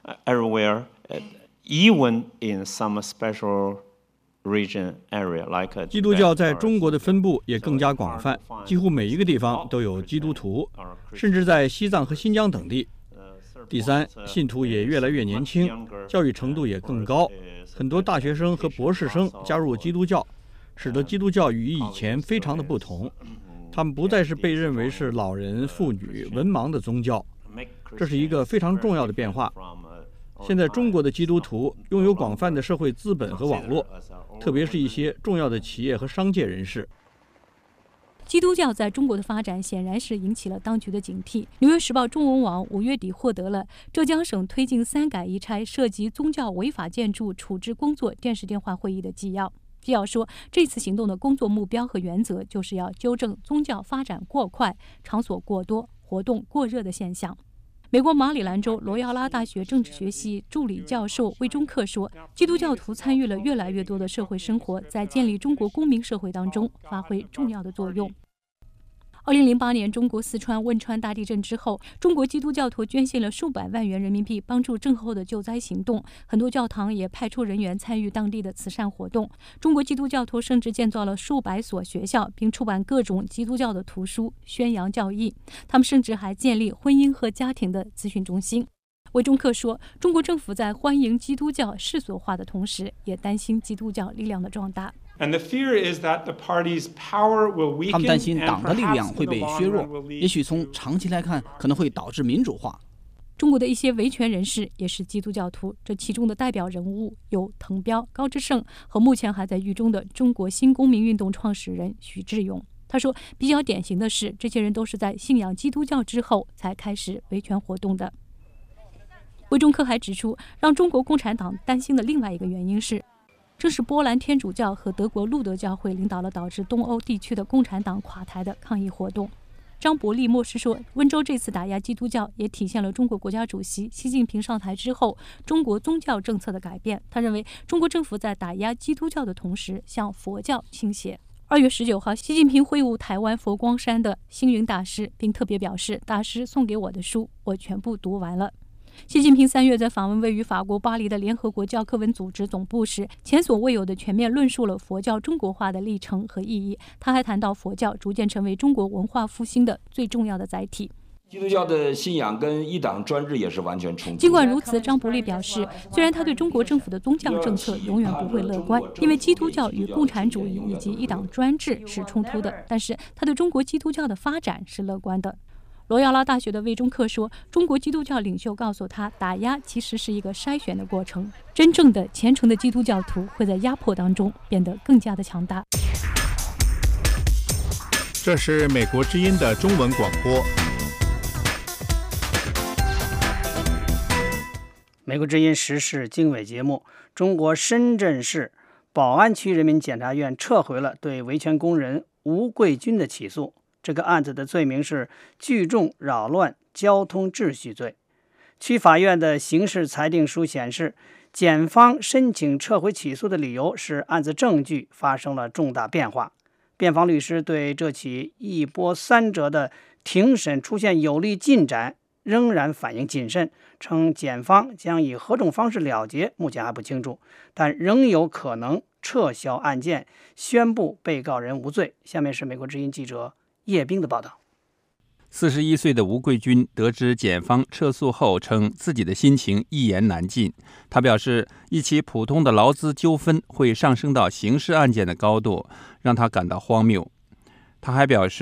even in some special region area like 基督教在中国的分布也更加广泛，几乎每一个地方都有基督徒，甚至在西藏和新疆等地。第三，信徒也越来越年轻，教育程度也更高，很多大学生和博士生加入基督教，使得基督教与以前非常的不同，他们不再是被认为是老人、妇女、文盲的宗教，这是一个非常重要的变化。现在中国的基督徒拥有广泛的社会资本和网络，特别是一些重要的企业和商界人士。 基督教在中国的发展显然是引起了当局的警惕。《纽约时报》中文网5月底获得了浙江省推进3改1拆涉及宗教违法建筑处置工作电视电话会议的纪要。纪要说，这次行动的工作目标和原则就是要纠正宗教发展过快、场所过多、活动过热的现象。美国马里兰州罗耀拉大学政治学系助理教授魏中克说，基督教徒参与了越来越多的社会生活，在建立中国公民社会当中发挥重要的作用。2008年中国四川汶川大地震之后，中国基督教徒捐献了数百万元人民币帮助震后的救灾行动，很多教堂也派出人员参与当地的慈善活动。中国基督教徒甚至建造了数百所学校，并出版各种基督教的图书，宣扬教义。他们甚至还建立婚姻和家庭的咨询中心。魏中克说，中国政府在欢迎基督教世俗化的同时，也担心基督教力量的壮大。 他们担心党的力量会被削弱，也许从长期来看可能会导致民主化。 中国的一些维权人士也是基督教徒，这其中的代表人物有滕彪、高志胜和目前还在狱中的中国新公民运动创始人许志勇。他说，比较典型的是，这些人都是在信仰基督教之后才开始维权活动的。魏中克还指出，让中国共产党担心的另外一个原因是，正是波兰天主教和德国路德教会领导了导致东欧地区的共产党垮台的抗议活动。张伯利莫斯说，温州这次打压基督教也体现了中国国家主席习近平上台之后中国宗教政策的改变。他认为，中国政府在打压基督教的同时向佛教倾斜。2月19号，习近平会晤台湾佛光山的星云大师，并特别表示，大师送给我的书我全部读完了。习近平3月在访问位于法国巴黎的联合国教科文组织总部时，前所未有的全面论述了佛教中国化的历程和意义。他还谈到佛教逐渐成为中国文化复兴的最重要的载体。 基督教的信仰跟一党专制也是完全冲突。 尽管如此，张伯利表示，虽然他对中国政府的宗教政策永远不会乐观，因为基督教与共产主义以及一党专制是冲突的，但是他对中国基督教的发展是乐观的。罗耀拉大学的魏中克说，中国基督教领袖告诉他，打压其实是一个筛选的过程，真正的虔诚的基督教徒会在压迫当中变得更加的强大。 这是美国之音的中文广播。 美国之音时事经纬节目，中国深圳市宝安区人民检察院撤回了对维权工人吴桂军的起诉。这个案子的罪名是聚众扰乱交通秩序罪。区法院的刑事裁定书显示，检方申请撤回起诉的理由是案子证据发生了重大变化。辩方律师对这起一波三折的庭审出现有利进展仍然反应谨慎，称检方将以何种方式了结目前还不清楚，但仍有可能撤销案件，宣布被告人无罪。下面是美国之音记者叶冰的报道。 41岁的吴桂军得知检方撤诉后，称自己的心情一言难尽。他表示，一起普通的劳资纠纷会上升到刑事案件的高度，让他感到荒谬。他还表示，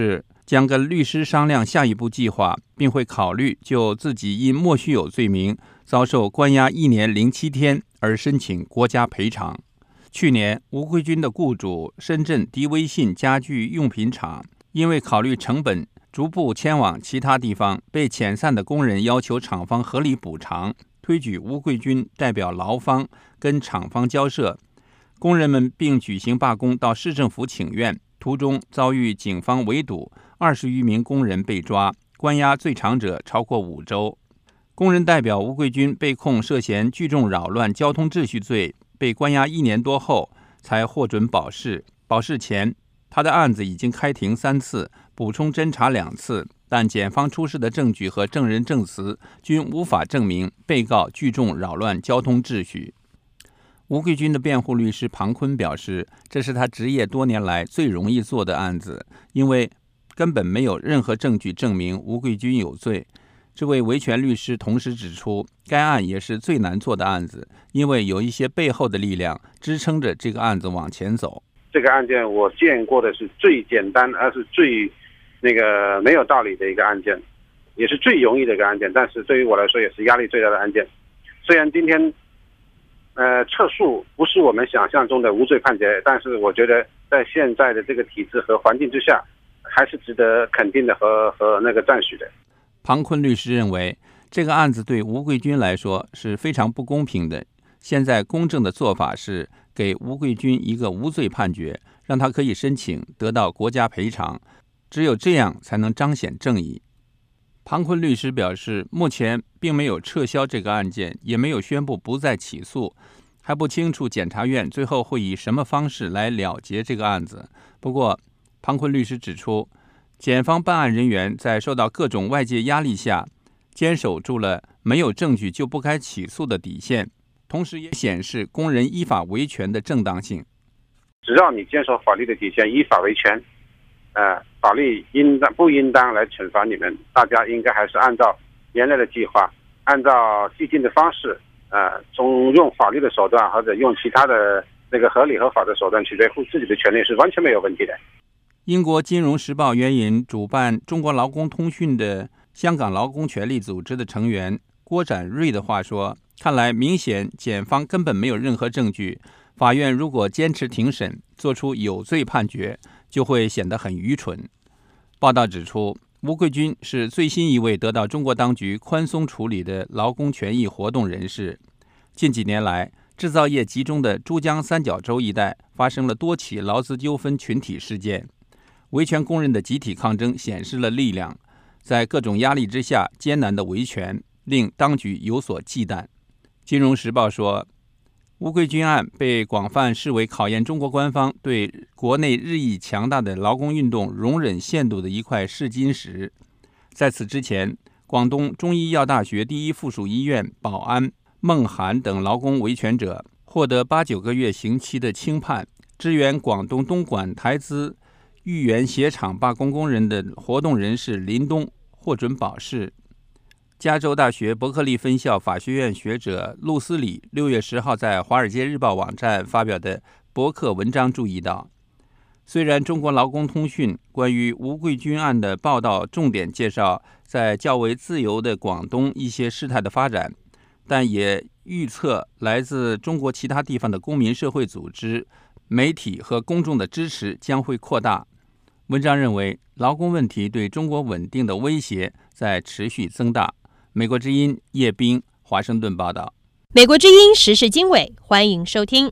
将跟律师商量下一步计划，并会考虑就自己因莫须有罪名遭受关押1年07天而申请国家赔偿。去年，吴桂军的雇主深圳迪威信家具用品厂因为考虑成本，逐步迁往其他地方，被遣散的工人要求厂方合理补偿，推举吴桂军代表劳方跟厂方交涉。工人们并举行罢工到市政府请愿，途中遭遇警方围堵，20余名工人被抓，关押最长者超过5周。工人代表吴桂军被控涉嫌聚众扰乱交通秩序罪，被关押1年多后才获准保释。保释前，他的案子已经开庭3次，补充侦查2次，但检方出示的证据和证人证词均无法证明被告聚众扰乱交通秩序。吴桂军的辩护律师庞坤表示，这是他执业多年来最容易做的案子，因为根本没有任何证据证明吴桂军有罪。这位维权律师同时指出，该案也是最难做的案子，因为有一些背后的力量支撑着这个案子往前走。 这个案件我见过的是最简单而是最没有道理的一个案件，也是最容易的一个案件，但是对于我来说也是压力最大的案件。虽然今天撤诉不是我们想象中的无罪判决，但是我觉得在现在的这个体制和环境之下，还是值得肯定的和赞许的。 庞坤律师认为，这个案子对吴桂军来说是非常不公平的。现在公正的做法是给吴桂军一个无罪判决，让他可以申请得到国家赔偿，只有这样才能彰显正义。庞坤律师表示，目前并没有撤销这个案件，也没有宣布不再起诉，还不清楚检察院最后会以什么方式来了结这个案子。不过，庞坤律师指出，检方办案人员在受到各种外界压力下，坚守住了没有证据就不该起诉的底线，同时也显示工人依法维权的正当性。 只要你坚守法律的底线，依法维权，法律不应当来惩罚你们，大家应该还是按照原来的计划，按照既定的方式，用法律的手段或者用其他的合理合法的手段去维护自己的权利是完全没有问题的。 英国金融时报援引主办中国劳工通讯的香港劳工权利组织的成员郭展瑞的话说，看来明显检方根本没有任何证据，法院如果坚持庭审，做出有罪判决，就会显得很愚蠢。报道指出，吴桂军是最新一位得到中国当局宽松处理的劳工权益活动人士。近几年来，制造业集中的珠江三角洲一带发生了多起劳资纠纷群体事件，维权工人的集体抗争显示了力量，在各种压力之下艰难的维权，令当局有所忌惮。金融时报说，吴桂军案被广泛视为考验中国官方对国内日益强大的劳工运动容忍限度的一块试金石。在此之前，广东中医药大学第一附属医院保安、孟涵等劳工维权者获得8-9个月刑期的轻判。支援广东东莞台资豫园鞋厂罢工工人的活动人士林东获准保释。加州大学伯克利分校法学院学者陆斯里6月10号在《华尔街日报》网站发表的博客文章注意到，虽然中国劳工通讯关于吴桂军案的报道重点介绍在较为自由的广东一些事态的发展，但也预测来自中国其他地方的公民社会组织、媒体和公众的支持将会扩大。文章认为，劳工问题对中国稳定的威胁在持续增大。美国之音叶斌华盛顿报道。 美国之音时事经纬，欢迎收听。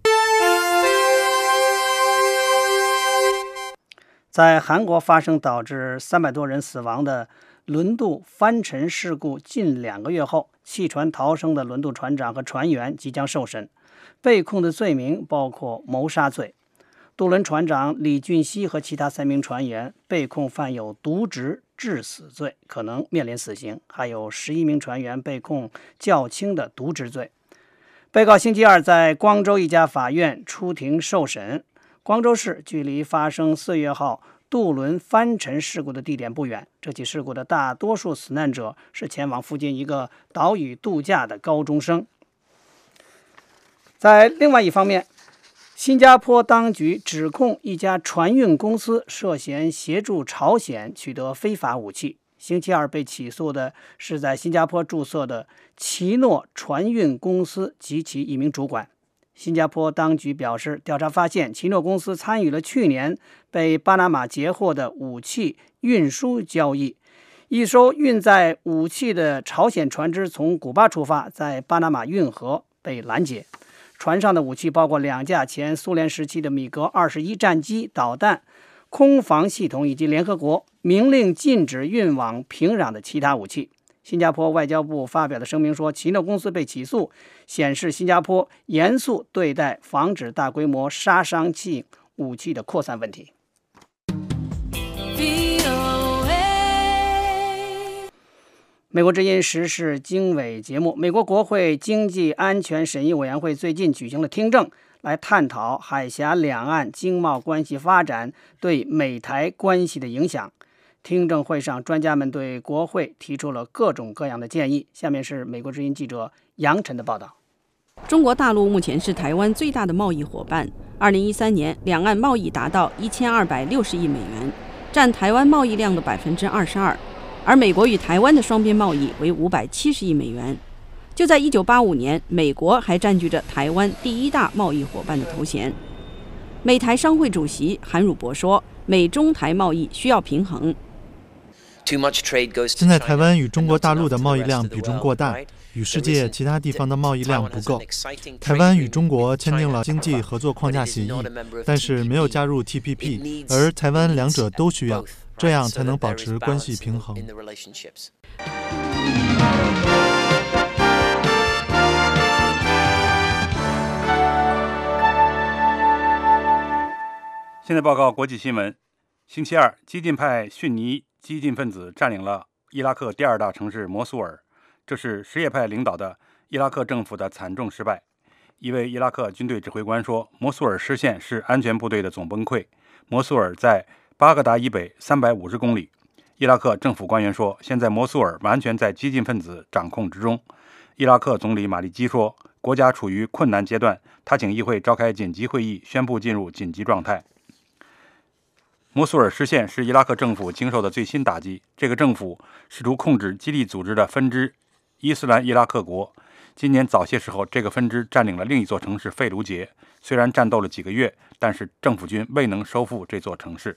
在韩国发生导致300多人死亡的轮渡翻沉事故近2个月后，弃船逃生的轮渡船长和船员即将受审，被控的罪名包括谋杀罪。渡轮船长李俊熙和其他3名船员被控犯有渎职致死罪，可能面临死刑，还有11名船员被控较轻的渎职罪。被告星期二在光州一家法院出庭受审。光州市距离发生4月号渡轮翻沉事故的地点不远，这起事故的大多数死难者是前往附近一个岛屿度假的高中生。在另外一方面， 新加坡当局指控一家船运公司涉嫌协助朝鲜取得非法武器。星期二被起诉的是在新加坡注册的奇诺船运公司及其一名主管。新加坡当局表示，调查发现奇诺公司参与了去年被巴拿马截获的武器运输交易。一艘运载武器的朝鲜船只从古巴出发，在巴拿马运河被拦截。船上的武器包括2架前苏联时期的米格21战机、导弹、空防系统以及联合国明令禁止运往平壤的其他武器。新加坡外交部发表的声明说，奇诺公司被起诉，显示新加坡严肃对待防止大规模杀伤性武器的扩散问题。美国之音时事经纬节目，美国国会经济安全审议委员会最近举行了听证，来探讨海峡两岸经贸关系发展对美台关系的影响。听证会上，专家们对国会提出了各种各样的建议。下面是美国之音记者杨晨的报道。 中国大陆目前是台湾最大的贸易伙伴。2013年，两岸贸易达到1260亿美元，占台湾贸易量的22%。而美国与台湾的双边贸易为570亿美元。就在1985年，美国还占据着台湾第1大贸易伙伴的头衔。美台商会主席韩汝博说，美中台贸易需要平衡。 现在台湾与中国大陆的贸易量比重过大，与世界其他地方的贸易量不够。台湾与中国签订了经济合作框架协议，但是没有加入 TPP， 而台湾两者都需要，这样才能保持关系平衡。 现在报告国际新闻。星期二，激进派逊尼激进分子占领了伊拉克第2大城市摩苏尔，这是什叶派领导的伊拉克政府的惨重失败。一位伊拉克军队指挥官说，摩苏尔失陷是安全部队的总崩溃。摩苏尔在巴格达以北350公里。伊拉克政府官员说，现在摩苏尔完全在激进分子掌控之中。伊拉克总理马利基说，国家处于困难阶段，他请议会召开紧急会议，宣布进入紧急状态。摩苏尔失陷是伊拉克政府经受的最新打击。这个政府试图控制基地组织的分支伊斯兰伊拉克国。今年早些时候，这个分支占领了另一座城市费卢杰。虽然战斗了几个月，但是政府军未能收复这座城市。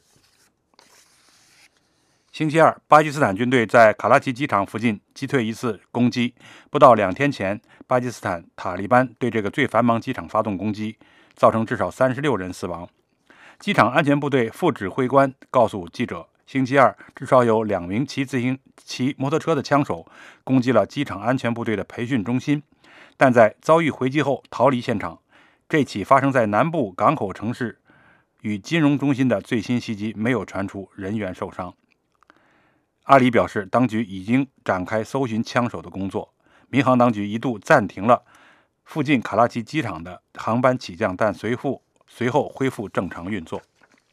星期二，巴基斯坦军队在卡拉奇机场附近击退一次攻击。不到2天前，巴基斯坦塔利班对这个最繁忙机场发动攻击，造成至少36人死亡。机场安全部队副指挥官告诉记者，星期二至少有2名骑摩托车的枪手攻击了机场安全部队的培训中心，但在遭遇回击后逃离现场。这起发生在南部港口城市与金融中心的最新袭击没有传出人员受伤。阿里表示，当局已经展开搜寻枪手的工作。民航当局一度暂停了附近卡拉奇机场的航班起降，但随后恢复正常运作。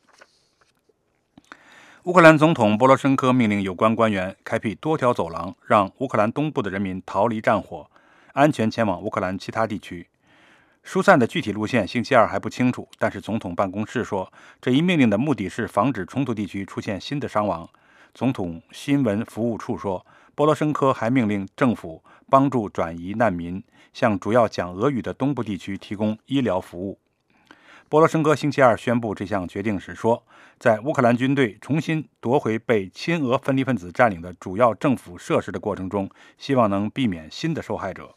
乌克兰总统波罗申科命令有关官员开辟多条走廊，让乌克兰东部的人民逃离战火，安全前往乌克兰其他地区。疏散的具体路线星期二还不清楚，但是总统办公室说，这一命令的目的是防止冲突地区出现新的伤亡。总统新闻服务处说，波罗申科还命令政府帮助转移难民，向主要讲俄语的东部地区提供医疗服务。波罗申科星期二宣布这项决定时说，在乌克兰军队重新夺回被亲俄分离分子占领的主要政府设施的过程中，希望能避免新的受害者。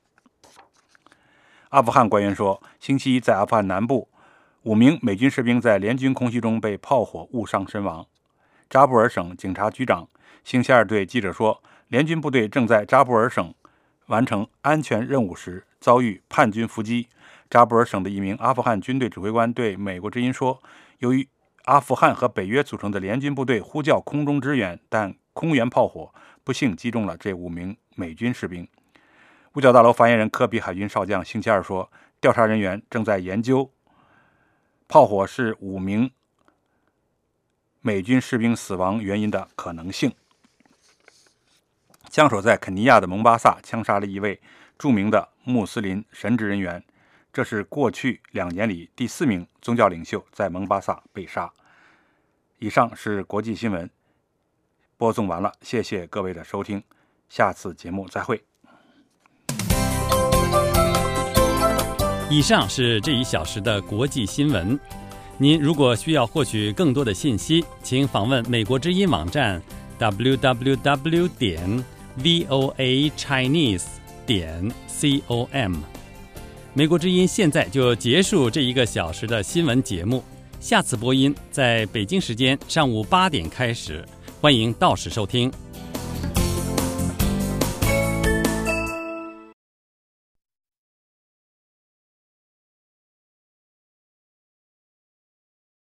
阿富汗官员说，星期一在阿富汗南部5名美军士兵在联军空袭中被炮火误伤身亡。扎布尔省警察局长星期二对记者说，联军部队正在扎布尔省完成安全任务时遭遇叛军伏击。扎布尔省的一名阿富汗军队指挥官对美国之音说，由于阿富汗和北约组成的联军部队呼叫空中支援，但空援炮火不幸击中了这5名美军士兵。五角大楼发言人科比海军少将星期二说，调查人员正在研究炮火是5名美军士兵死亡原因的可能性。枪手在肯尼亚的蒙巴萨枪杀了一位著名的穆斯林神职人员， 这是过去2年里第4名宗教领袖在蒙巴萨被杀。以上是国际新闻，播送完了，谢谢各位的收听，下次节目再会。 以上是这1小时的国际新闻。您如果需要获取更多的信息，请访问美国之音网站 www.voachinese.com。美国之音现在就结束这1个小时的新闻节目，下次播音在北京时间上午8点开始，欢迎到时收听。